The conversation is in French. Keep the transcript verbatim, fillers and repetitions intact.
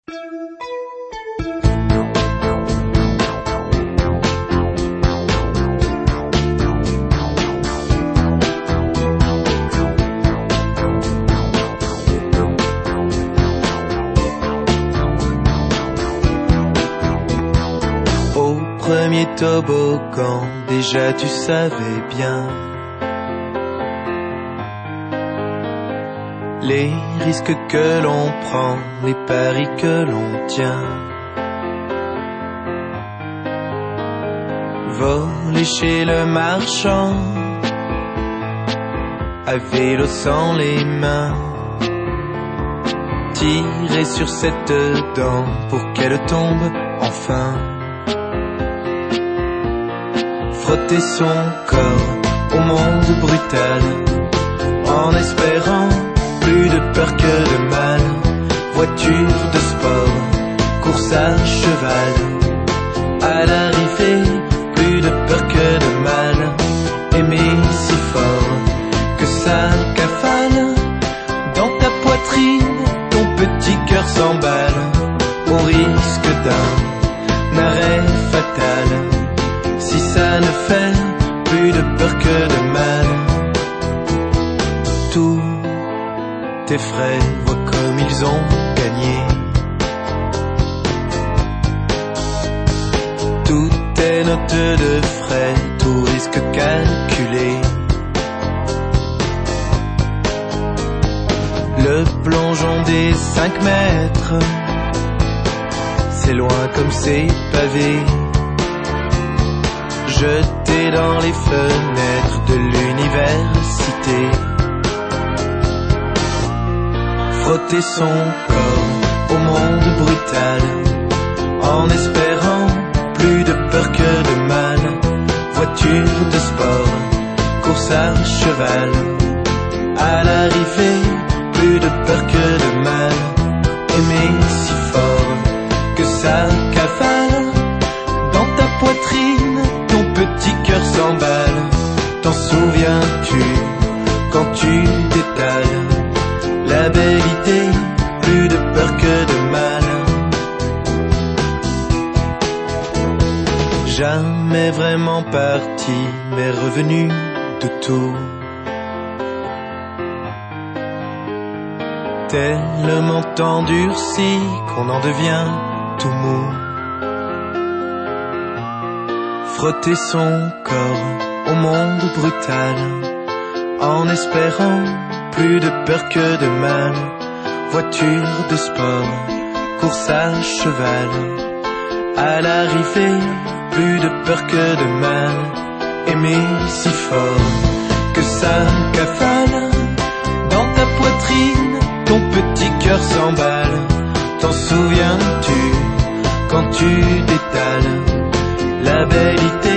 Premier toboggan, déjà tu savais bien les risques que l'on prend, les paris que l'on tient. Voler chez le marchand, à vélo sans les mains, tirer sur cette dent pour qu'elle tombe enfin. Frotter son corps au monde brutal, en espérant plus de peur que de mal. Voiture de sport, course à cheval, à l'arrivée, plus de peur que de mal. Aimer si fort que ça cafale dans ta poitrine, ton petit cœur s'emballe au risque d'un arrêt fatal. Si ça ne fait plus de peur que de mal, tous tes frais, vois comme ils ont gagné. Toutes tes notes de frais, tout risque calculé. Le plongeon des cinq mètres, c'est loin comme c'est pavé. Jeté dans les fenêtres de l'université. Frotter son corps au monde brutal, en espérant plus de peur que de mal. Voiture de sport, course à cheval, à l'arrivée, plus de peur que de mal. Aimer si fort que ça cavale dans ta poitrine, ton petit cœur s'emballe. T'en souviens-tu quand tu détales la belle idée, plus de peur que de mal. Jamais vraiment parti, mais revenu de tout. Tellement endurci qu'on en devient tout mou. Frotter son corps au monde brutal, en espérant plus de peur que de mal. Voiture de sport, course à cheval, à l'arrivée, plus de peur que de mal. Aimer si fort que ça cafale dans ta poitrine, ton petit cœur s'emballe. T'en souviens-tu quand tu détales la belle idée?